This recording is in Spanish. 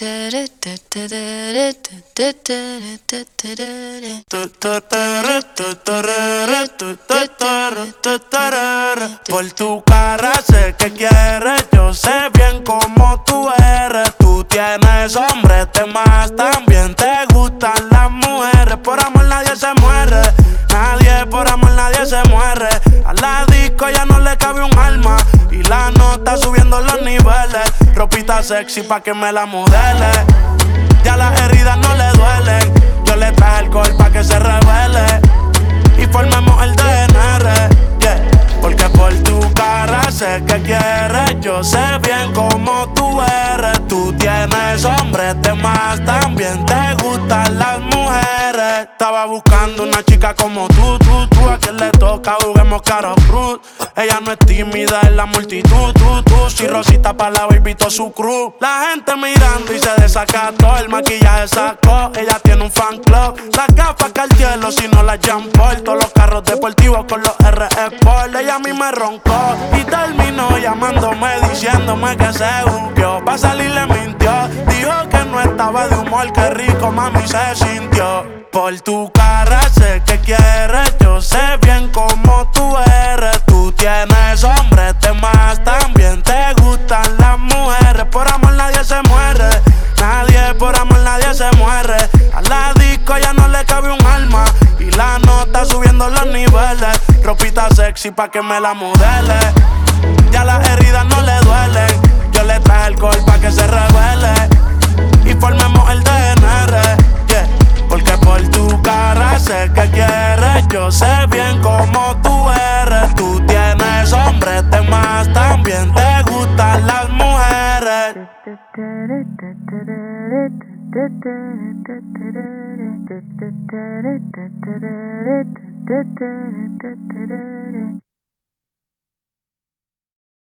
Por tu cara sé que quieres, yo sé bien cómo tú eres. Tú tienes hombres de más, también te gustan las mujeres. Por amor nadie se muere, nadie, por amor nadie se muere. A la disco ya no le cabe un alma y la nota subiendo los niveles. Ropita sexy pa' que me la modele, ya las heridas no le duelen. Yo le traje alcohol pa' que se revele y formemos el DNR, yeah. Porque por tu cara sé que quieres, yo sé bien cómo tú eres. Tú tienes hombres de más, también te gustan las mujeres. Estaba buscando una chica como tú, a quien le toca juguemos caro cruz. Ella no es tímida en la multitud, si Rosita pa' la baby to su crew. La gente mirando y se desacató, el maquillaje sacó, ella tiene un fan club. Las gafas Cartier, si no las Jean Paul. Todos los carros deportivos con los RS Sport. Ella a mí me roncó y terminó llamándome, diciéndome que se buqueó. Pa' salir le mintió, dijo que no estaba de humor, que rico mami se sintió. Por tu cara sé que quieres, yo sé bien cómo tú eres. Tú tienes hombres de más, también te gustan las mujeres. Por amor nadie se muere, nadie, por amor nadie se muere. A la disco ya no le cabe un alma y la nota subiendo los niveles. Ropita sexy pa' que me la modele, ya las heridas no le duelen. Yo le traje alcohol pa' que se revele y formemos el DNR, yeah. Porque por tu cara sé que quieres, yo sé bien cómo tú eres. Tú tienes hombres de más, también te gustan las mujeres.